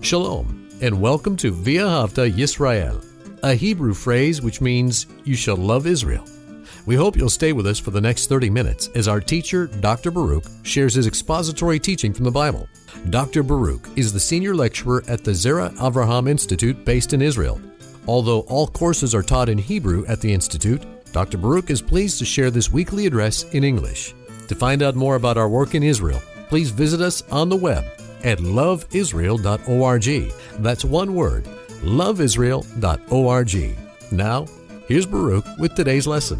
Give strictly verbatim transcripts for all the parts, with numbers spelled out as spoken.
Shalom, and welcome to V'ahavta Yisrael, a Hebrew phrase which means, you shall love Israel. We hope you'll stay with us for the next thirty minutes as our teacher, Doctor Baruch, shares his expository teaching from the Bible. Doctor Baruch is the senior lecturer at the Zera Avraham Institute based in Israel. Although all courses are taught in Hebrew at the Institute, Doctor Baruch is pleased to share this weekly address in English. To find out more about our work in Israel, please visit us on the web at love israel dot org. That's one word, love israel dot org. Now, here's Baruch with today's lesson.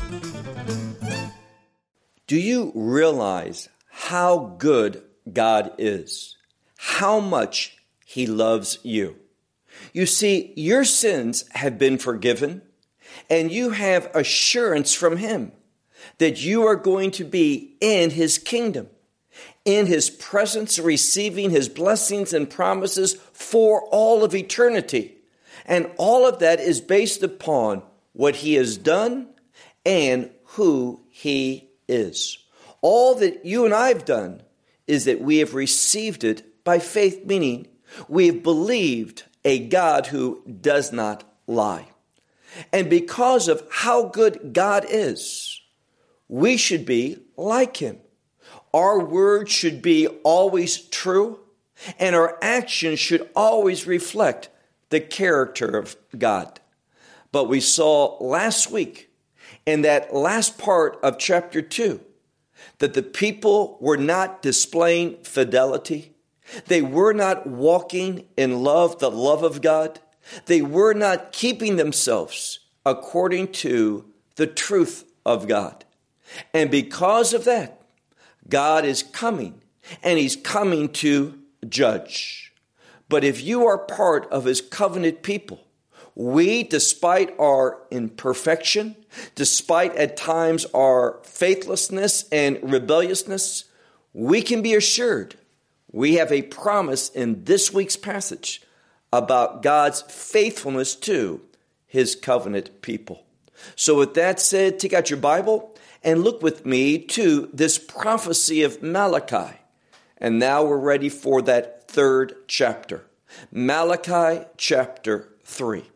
Do you realize how good God is? How much He loves you? You see, your sins have been forgiven, and you have assurance from Him that you are going to be in His kingdom, in His presence, receiving His blessings and promises for all of eternity. And all of that is based upon what He has done and who He is. All that you and I have done is that we have received it by faith, meaning we have believed a God who does not lie. And because of how good God is, we should be like Him. Our words should be always true, and our actions should always reflect the character of God. But we saw last week in that last part of chapter two that the people were not displaying fidelity. They were not walking in love, the love of God. They were not keeping themselves according to the truth of God. And because of that, God is coming, and He's coming to judge. But if you are part of His covenant people, we, despite our imperfection, despite at times our faithlessness and rebelliousness, we can be assured we have a promise in this week's passage about God's faithfulness to His covenant people. So with that said, take out your Bible and look with me to this prophecy of Malachi. And now we're ready for that third chapter. Malachi chapter three.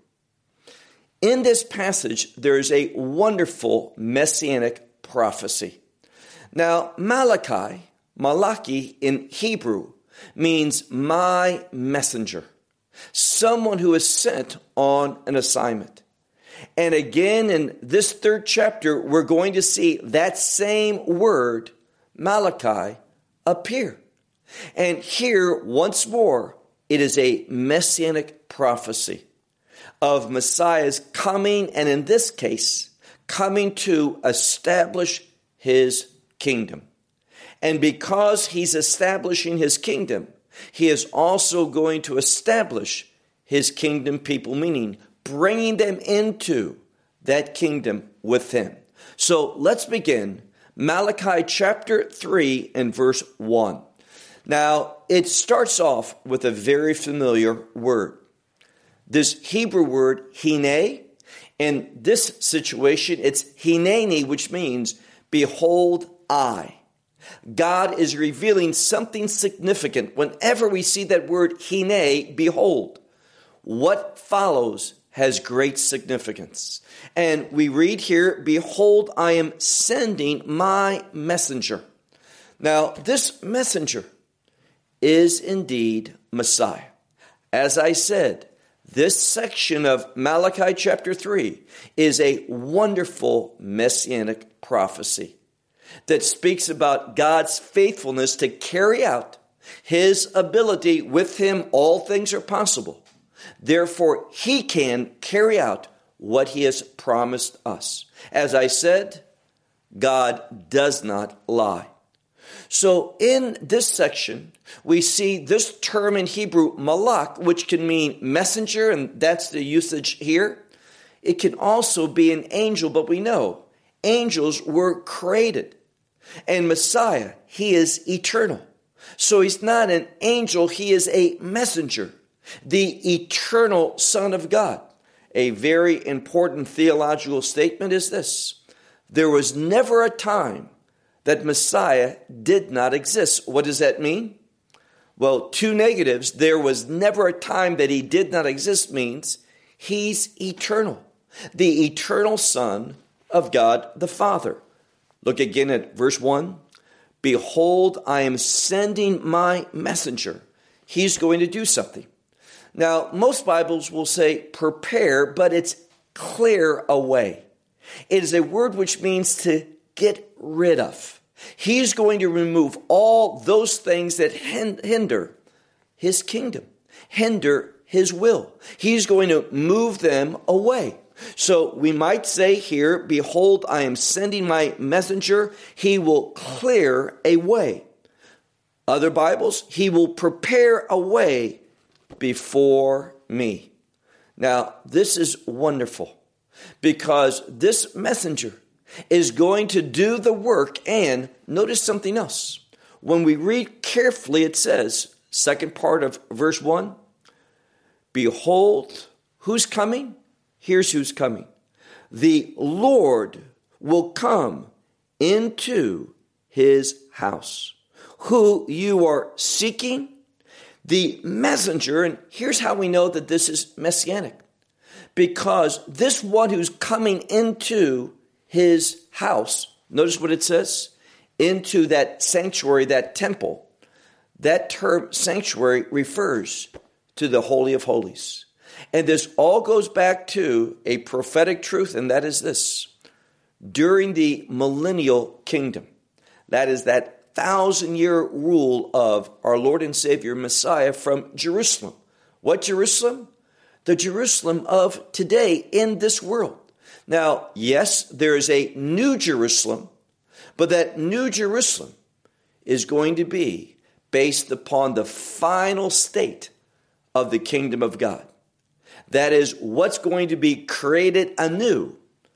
In this passage, there is a wonderful messianic prophecy. Now, Malachi, Malachi in Hebrew, means my messenger, someone who is sent on an assignment. And again, in this third chapter, we're going to see that same word, Malachi, appear. And here, once more, it is a messianic prophecy of Messiah's coming, and in this case, coming to establish His kingdom. And because He's establishing His kingdom, He is also going to establish His kingdom people, meaning bringing them into that kingdom with Him. So let's begin Malachi chapter three and verse one. Now, it starts off with a very familiar word. This Hebrew word, hine, in this situation, it's hineni, which means, behold, I. God is revealing something significant. Whenever we see that word hine, behold, what follows has great significance. And we read here, behold, I am sending my messenger. Now, this messenger is indeed Messiah. As I said, this section of Malachi chapter three is a wonderful messianic prophecy that speaks about God's faithfulness to carry out His ability. With Him, all things are possible. Therefore, He can carry out what He has promised us. As I said, God does not lie. So in this section, we see this term in Hebrew, malach, which can mean messenger, and that's the usage here. It can also be an angel, but we know angels were created. And Messiah, He is eternal. So He's not an angel, He is a messenger, the eternal Son of God. A very important theological statement is this: there was never a time that Messiah did not exist. What does that mean? Well, two negatives, there was never a time that he did not exist, means he's eternal. The eternal Son of God the Father. Look again at verse one. Behold, I am sending my messenger. He's going to do something. Now, most Bibles will say prepare, but it's clear away. It is a word which means to get rid of. He's going to remove all those things that hinder his kingdom, hinder his will. He's going to move them away. So we might say here, behold, I am sending my messenger. He will clear a way. Other Bibles, he will prepare a way before me. Now, this is wonderful because this messenger is going to do the work. And notice something else. When we read carefully, it says, second part of verse one, behold, who's coming? Here's who's coming. The Lord will come into his house. Who you are seeking, the messenger, and here's how we know that this is messianic. Because this one who's coming into his house, notice what it says, into that sanctuary, that temple. That term sanctuary refers to the Holy of Holies. And this all goes back to a prophetic truth, and that is this. During the millennial kingdom, that is that thousand-year rule of our Lord and Savior Messiah from Jerusalem. What Jerusalem? The Jerusalem of today in this world. Now, yes, there is a new Jerusalem, but that new Jerusalem is going to be based upon the final state of the kingdom of God. That is what's going to be created anew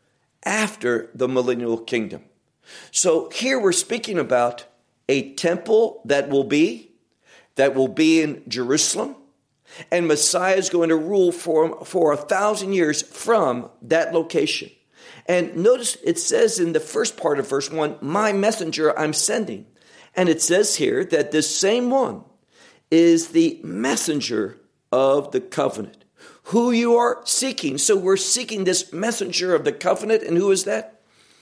after the millennial kingdom. So here we're speaking about a temple that will be, that will be in Jerusalem, and Messiah is going to rule for, for a thousand years from that location. And notice it says in the first part of verse one, my messenger I'm sending. And it says here that this same one is the messenger of the covenant, who you are seeking. So we're seeking this messenger of the covenant. And who is that?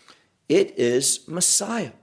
It is Messiah.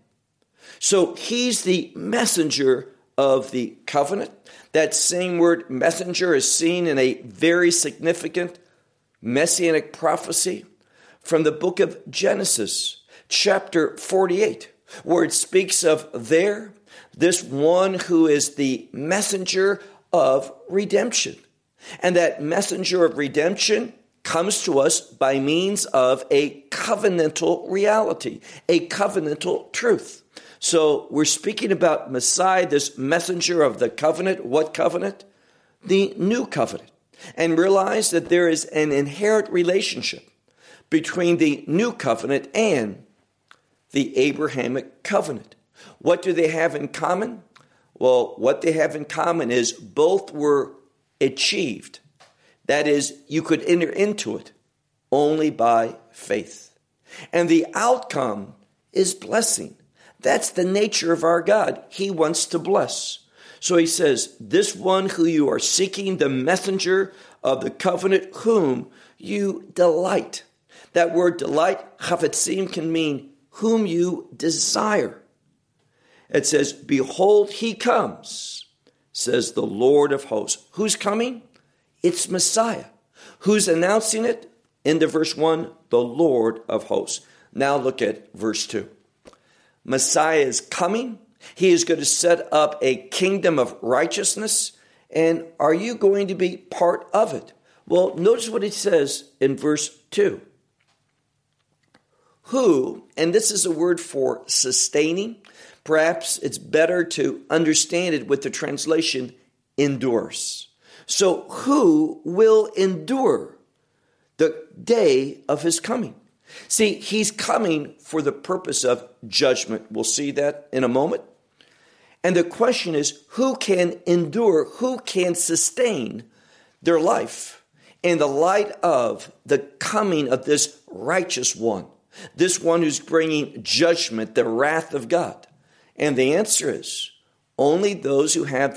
So he's the messenger of the covenant. That same word messenger is seen in a very significant messianic prophecy from the book of Genesis, chapter forty-eight, where it speaks of there, this one who is the messenger of redemption. And that messenger of redemption comes to us by means of a covenantal reality, a covenantal truth. So we're speaking about Messiah, this messenger of the covenant. What covenant? The new covenant. And realize that there is an inherent relationship between the new covenant and the Abrahamic covenant. What do they have in common? Well, what they have in common is both were achieved. That is, you could enter into it only by faith. And the outcome is blessing. That's the nature of our God. He wants to bless. So he says, this one who you are seeking, the messenger of the covenant, whom you delight. That word delight, chavetzim, can mean whom you desire. It says, behold, he comes, says the Lord of hosts. Who's coming? It's Messiah. Who's announcing it? In the verse one, the Lord of hosts. Now look at verse two. Messiah is coming. He is going to set up a kingdom of righteousness. And are you going to be part of it? Well, notice what it says in verse two. Who, and this is a word for sustaining. Perhaps it's better to understand it with the translation endures. So who will endure the day of his coming? See, he's coming for the purpose of judgment. We'll see that in a moment. And the question is, who can endure, who can sustain their life in the light of the coming of this righteous one, this one who's bringing judgment, the wrath of God? And the answer is only those who have that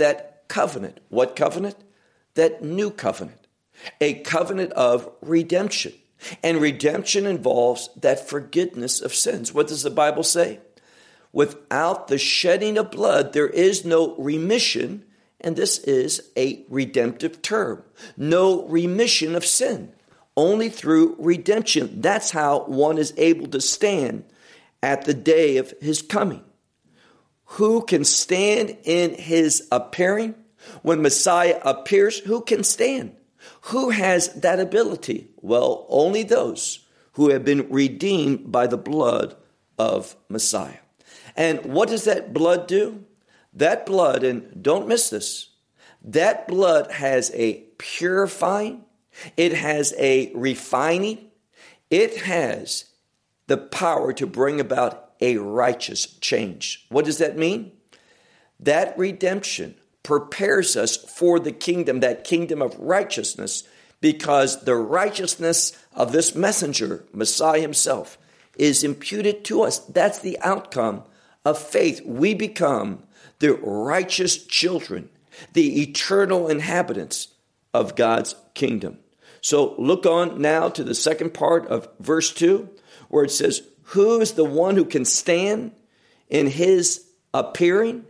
covenant. What covenant? That new covenant. A covenant of redemption. And redemption involves that forgiveness of sins. What does the Bible say? Without the shedding of blood, there is no remission, and this is a redemptive term. No remission of sin, only through redemption. That's how one is able to stand at the day of his coming. Who can stand in his appearing? When Messiah appears, who can stand? Who has that ability? Well, only those who have been redeemed by the blood of Messiah. And what does that blood do? That blood, and don't miss this, that blood has a purifying, it has a refining, it has the power to bring about a righteous change. What does that mean? That redemption prepares us for the kingdom, that kingdom of righteousness, because the righteousness of this messenger, Messiah himself, is imputed to us. That's the outcome of faith. We become the righteous children, the eternal inhabitants of God's kingdom. So look on now to the second part of verse two, where it says, who is the one who can stand in his appearing?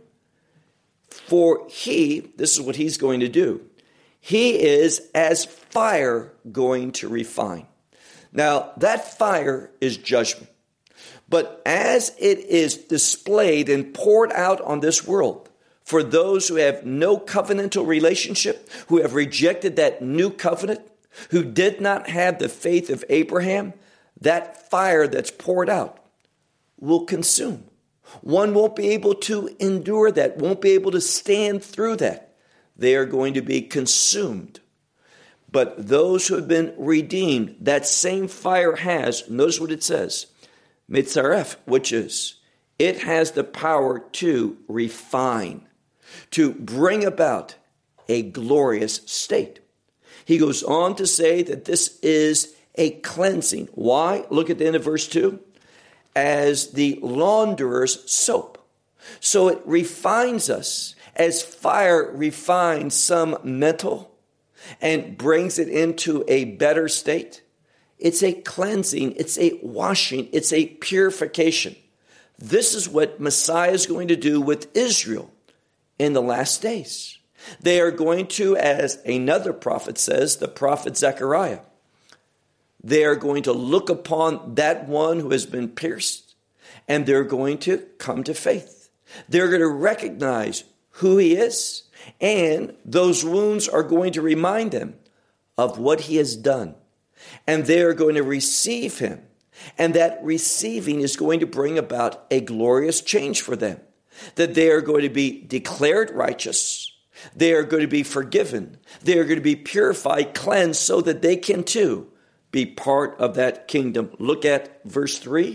For he, this is what he's going to do. He is as fire going to refine. Now, that fire is judgment. But as it is displayed and poured out on this world, for those who have no covenantal relationship, who have rejected that new covenant, who did not have the faith of Abraham, that fire that's poured out will consume. One won't be able to endure that, won't be able to stand through that. They are going to be consumed. But those who have been redeemed, that same fire has, notice what it says, mitzaref, which is, it has the power to refine, to bring about a glorious state. He goes on to say that this is a cleansing. Why? Look at the end of verse two. As the launderer's soap. So it refines us as fire refines some metal and brings it into a better state. It's a cleansing, it's a washing, it's a purification. This is what Messiah is going to do with Israel in the last days. They are going to, as another prophet says, the prophet Zechariah, they are going to look upon that one who has been pierced, and they're going to come to faith. They're going to recognize who he is, and those wounds are going to remind them of what he has done. And they are going to receive him, and that receiving is going to bring about a glorious change for them, that they are going to be declared righteous. They are going to be forgiven. They are going to be purified, cleansed, so that they can too be part of that kingdom. Look at verse three.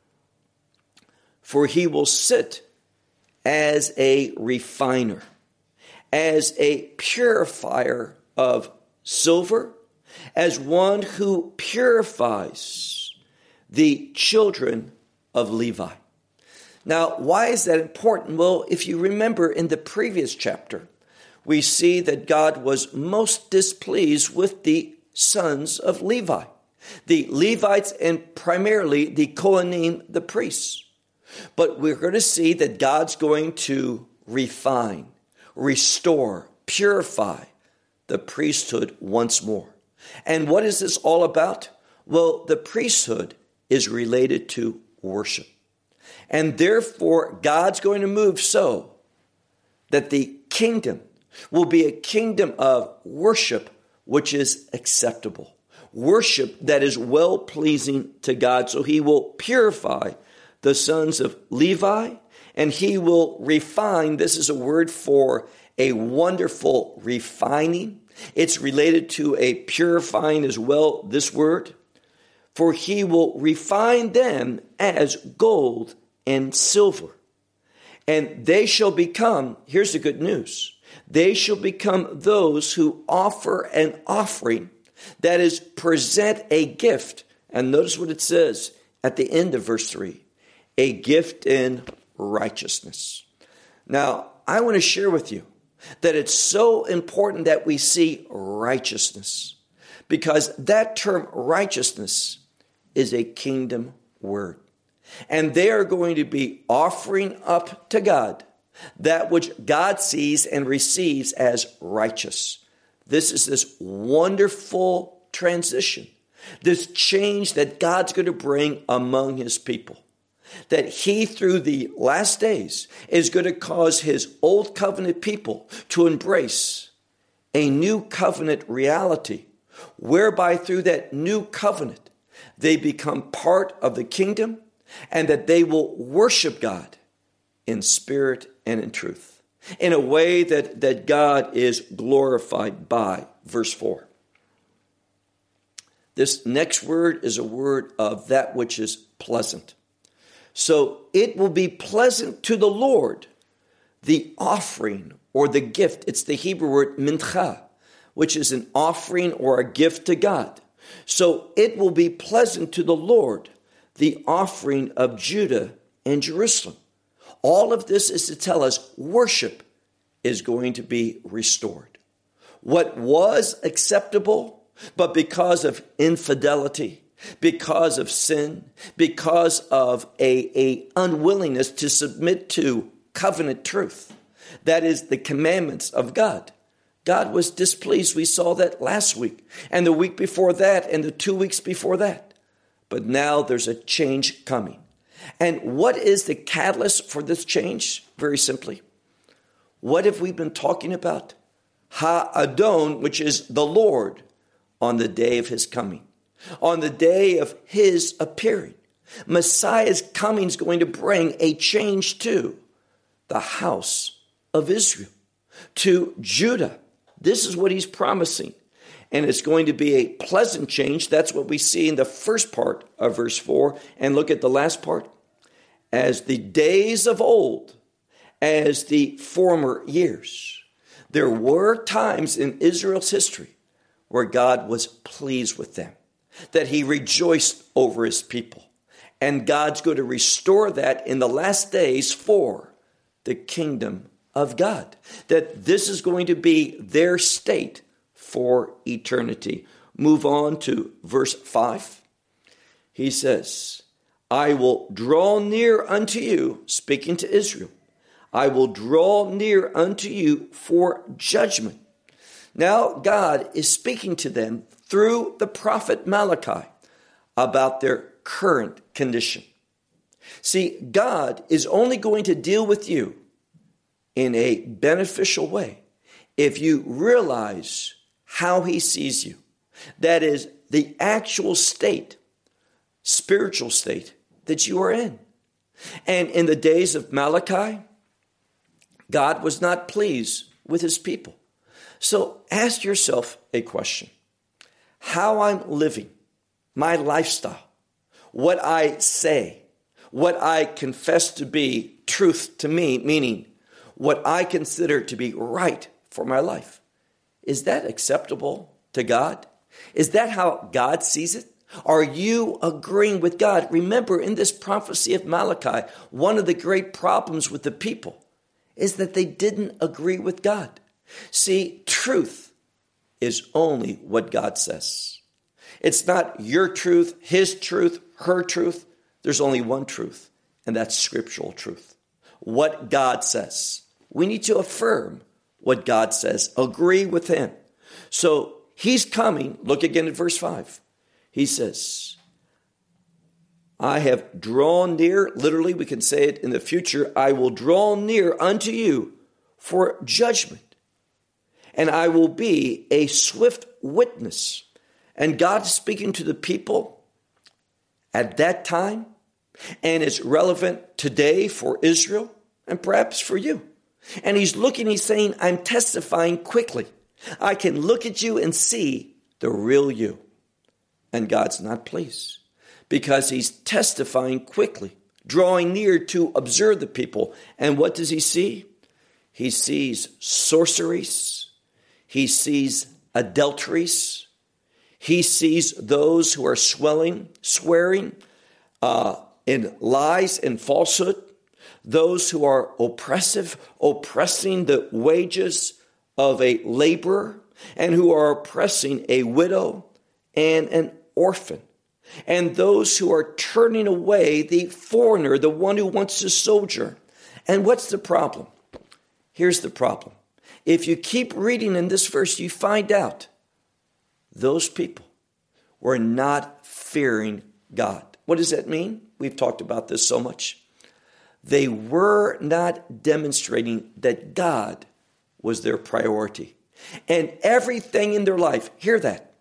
For he will sit as a refiner, as a purifier of silver, as one who purifies the children of Levi. Now, why is that important? Well, if you remember in the previous chapter, we see that God was most displeased with the sons of Levi, the Levites, and primarily the Kohanim, the priests. But we're going to see that God's going to refine, restore, purify the priesthood once more. And what is this all about? Well, the priesthood is related to worship. And therefore, God's going to move so that the kingdom will be a kingdom of worship which is acceptable. Worship that is well-pleasing to God. So he will purify the sons of Levi, and he will refine. This is a word for a wonderful refining. It's related to a purifying as well, this word. For he will refine them as gold and silver. And they shall become, here's the good news, they shall become those who offer an offering, that is, present a gift. And notice what it says at the end of verse three, a gift in righteousness. Now, I want to share with you that it's so important that we see righteousness, because that term righteousness is a kingdom word. And they are going to be offering up to God that which God sees and receives as righteous. This is this wonderful transition, this change that God's going to bring among his people. That he, through the last days, is going to cause his old covenant people to embrace a new covenant reality, whereby through that new covenant, they become part of the kingdom, and that they will worship God in spirit and in truth, in a way that, that God is glorified by. Verse four. This next word is a word of that which is pleasant. So it will be pleasant to the Lord, the offering or the gift. It's the Hebrew word mincha, which is an offering or a gift to God. So it will be pleasant to the Lord, the offering of Judah and Jerusalem. All of this is to tell us worship is going to be restored. What was acceptable, but because of infidelity, because of sin, because of a, a unwillingness to submit to covenant truth, that is the commandments of God, God was displeased. We saw that last week, and the week before that, and the two weeks before that. But now there's a change coming. And what is the catalyst for this change? Very simply, what have we been talking about? Ha-Adon, which is the Lord, on the day of his coming, on the day of his appearing. Messiah's coming is going to bring a change to the house of Israel, to Judah. This is what he's promising. And it's going to be a pleasant change. That's what we see in the first part of verse four. And look at the last part. As the days of old, as the former years. There were times in Israel's history where God was pleased with them, that he rejoiced over his people. And God's going to restore that in the last days for the kingdom of God. That this is going to be their state for eternity. Move on to verse five. He says, I will draw near unto you, speaking to Israel. I will draw near unto you for judgment. Now God is speaking to them through the prophet Malachi about their current condition. See, God is only going to deal with you in a beneficial way if you realize how he sees you. That is the actual state, spiritual state that you are in. And in the days of Malachi, God was not pleased with his people. So ask yourself a question. How I'm living, my lifestyle, what I say, what I confess to be truth to me, meaning what I consider to be right for my life. Is that acceptable to God? Is that how God sees it? Are you agreeing with God? Remember, in this prophecy of Malachi, one of the great problems with the people is that they didn't agree with God. See, truth is only what God says. It's not your truth, his truth, her truth. There's only one truth, and that's scriptural truth. What God says. We need to affirm what God says. Agree with him. So he's coming. Look again at verse five. He says, I have drawn near. Literally, we can say it in the future. I will draw near unto you for judgment. And I will be a swift witness. And God is speaking to the people at that time. And it's relevant today for Israel and perhaps for you. And he's looking, he's saying, I'm testifying quickly. I can look at you and see the real you. And God's not pleased because he's testifying quickly, drawing near to observe the people. And what does he see? He sees sorceries. He sees adulteries. He sees those who are swelling, swearing uh, in lies and falsehood. those who are oppressive, oppressing the wages of a laborer, and who are oppressing a widow and an orphan, and those who are turning away the foreigner, the one who wants to sojourn. And what's the problem? Here's the problem. If you keep reading in this verse, you find out those people were not fearing God. What does that mean? We've talked about this so much. They were not demonstrating that God was their priority. And everything in their life, hear that,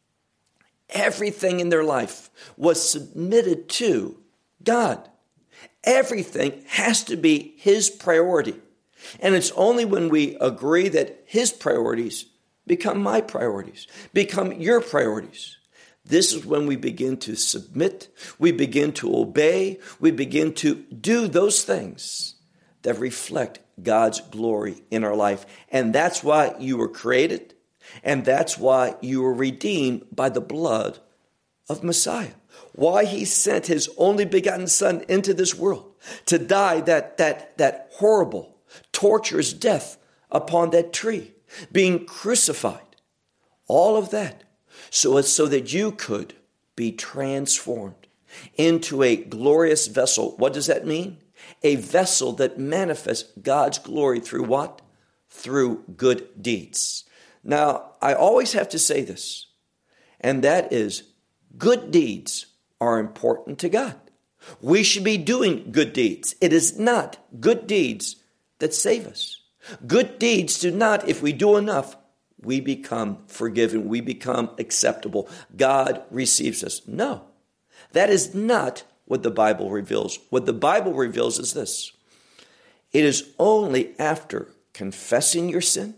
everything in their life was submitted to God. Everything has to be His priority. And it's only when we agree that His priorities become my priorities, become your priorities. This is when we begin to submit, we begin to obey, we begin to do those things that reflect God's glory in our life. And that's why you were created, and that's why you were redeemed by the blood of Messiah. Why He sent His only begotten Son into this world to die that, that, that horrible, torturous death upon that tree, being crucified. All of that so as so that you could be transformed into a glorious vessel. What does that mean? A vessel that manifests God's glory through what? Through good deeds. Now, I always have to say this, and that is good deeds are important to God. We should be doing good deeds. It is not good deeds that save us. Good deeds do not, if we do enough, we become forgiven. We become acceptable. God receives us. No, that is not what the Bible reveals. What the Bible reveals is this. It is only after confessing your sin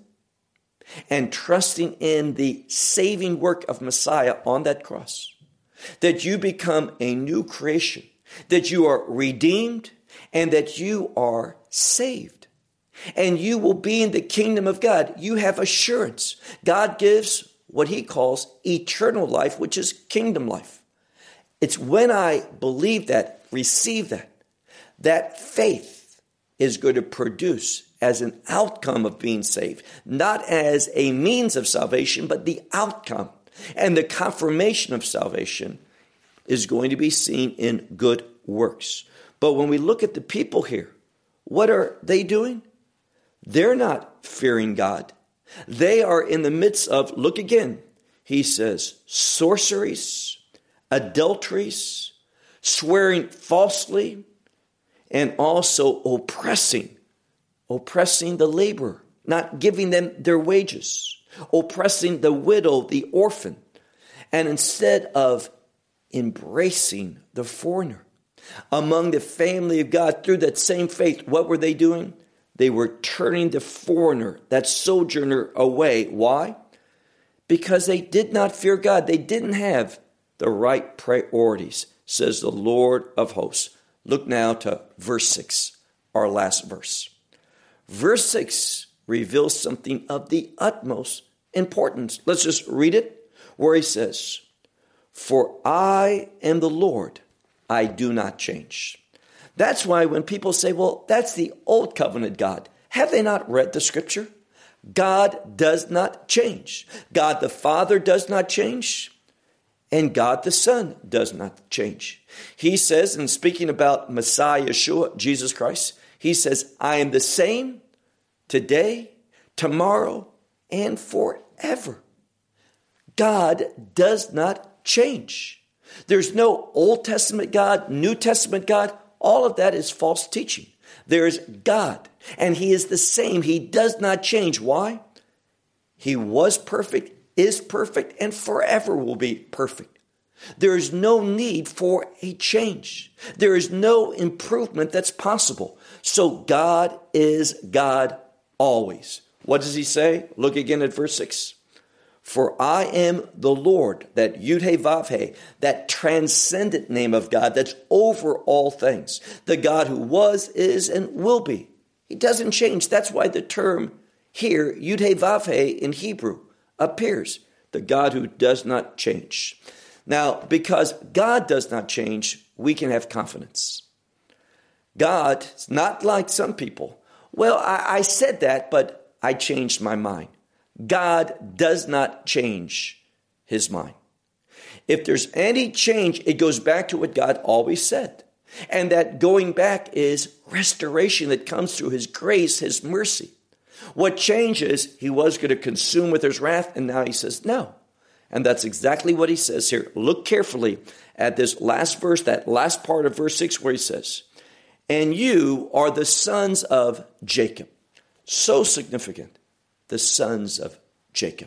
and trusting in the saving work of Messiah on that cross that you become a new creation, that you are redeemed, and that you are saved. And you will be in the kingdom of God. You have assurance. God gives what He calls eternal life, which is kingdom life. It's when I believe that, receive that, that faith is going to produce as an outcome of being saved, not as a means of salvation, but the outcome. And the confirmation of salvation is going to be seen in good works. But when we look at the people here, what are they doing? They're not fearing God. They are in the midst of, look again, he says, sorceries, adulteries, swearing falsely, and also oppressing, oppressing the laborer, not giving them their wages, oppressing the widow, the orphan, and instead of embracing the foreigner among the family of God through that same faith, what were they doing? They were turning the foreigner, that sojourner, away. Why? Because they did not fear God. They didn't have the right priorities, says the Lord of hosts. Look now to verse six, our last verse. Verse six reveals something of the utmost importance. Let's just read it, where he says, "For I am the Lord, I do not change." That's why when people say, well, that's the old covenant God, have they not read the scripture? God does not change. God the Father does not change. And God the Son does not change. He says, and speaking about Messiah, Yeshua, Jesus Christ, he says, I am the same today, tomorrow, and forever. God does not change. There's no Old Testament God, New Testament God. All of that is false teaching. There is God, and He is the same. He does not change. Why? He was perfect, is perfect, and forever will be perfect. There is no need for a change. There is no improvement that's possible. So God is God always. What does He say? Look again at verse six. For I am the Lord, that Yud-He-Vav-He, that transcendent name of God that's over all things. The God who was, is, and will be. He doesn't change. That's why the term here, Yud-He-Vav-He in Hebrew, appears. The God who does not change. Now, because God does not change, we can have confidence. God is not like some people. Well, I, I said that, but I changed my mind. God does not change his mind. If there's any change, it goes back to what God always said. And that going back is restoration that comes through his grace, his mercy. What changes, he was going to consume with his wrath, and now he says no. And that's exactly what he says here. Look carefully at this last verse, that last part of verse six, where he says, and you are the sons of Jacob. So significant, the sons of Jacob.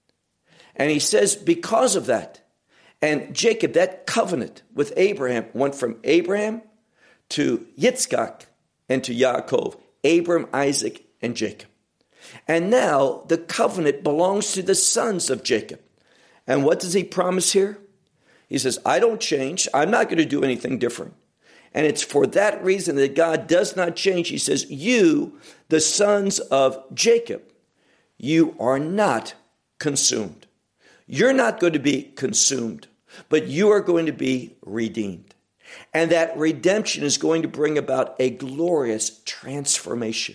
And he says, because of that, and Jacob, that covenant with Abraham went from Abraham to Yitzchak and to Yaakov, Abram, Isaac, and Jacob. And now the covenant belongs to the sons of Jacob. And what does he promise here? He says, I don't change. I'm not going to do anything different. And it's for that reason that God does not change. He says, you, the sons of Jacob, you are not consumed. You're not going to be consumed, but you are going to be redeemed. And that redemption is going to bring about a glorious transformation,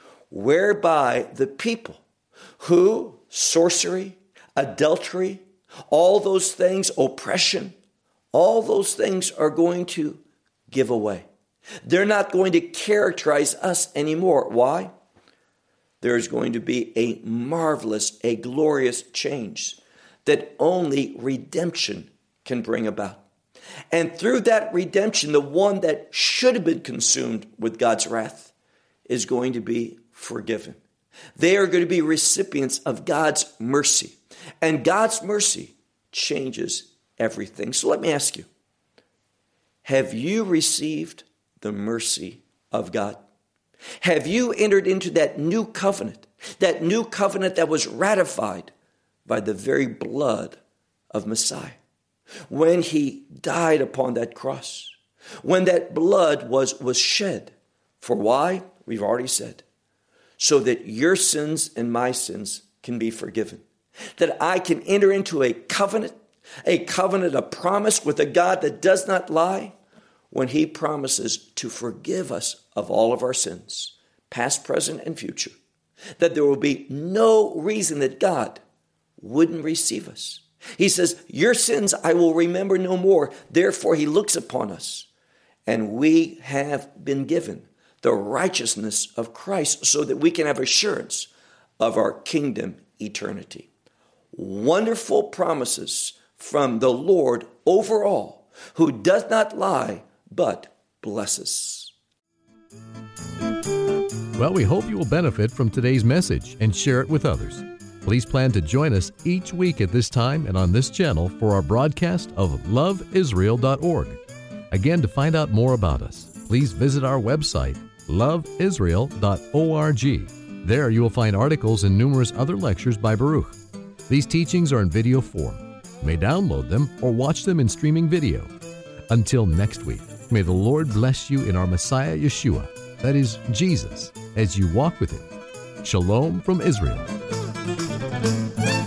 whereby the people who sorcery, adultery, all those things, oppression, all those things are going to give away. They're not going to characterize us anymore. Why? There's going to be a marvelous, a glorious change that only redemption can bring about. And through that redemption, the one that should have been consumed with God's wrath is going to be forgiven. They are going to be recipients of God's mercy. And God's mercy changes everything. So let me ask you, have you received the mercy of God? Have you entered into that new covenant, that new covenant that was ratified by the very blood of Messiah? When he died upon that cross, when that blood was, was shed. For why? We've already said. So that your sins and my sins can be forgiven. That I can enter into a covenant, a covenant, a promise with a God that does not lie, when he promises to forgive us of all of our sins, past, present, and future. That there will be no reason that God wouldn't receive us. He says, your sins I will remember no more. Therefore, he looks upon us. And we have been given the righteousness of Christ so that we can have assurance of our kingdom eternity. Wonderful promises from the Lord over all, who does not lie, but blesses. Well, we hope you will benefit from today's message and share it with others. Please plan to join us each week at this time and on this channel for our broadcast of love israel dot org. Again, to find out more about us, please visit our website, love israel dot org. There you will find articles and numerous other lectures by Baruch. These teachings are in video form. You may download them or watch them in streaming video. Until next week, may the Lord bless you in our Messiah Yeshua, that is Jesus, as you walk with him. Shalom from Israel.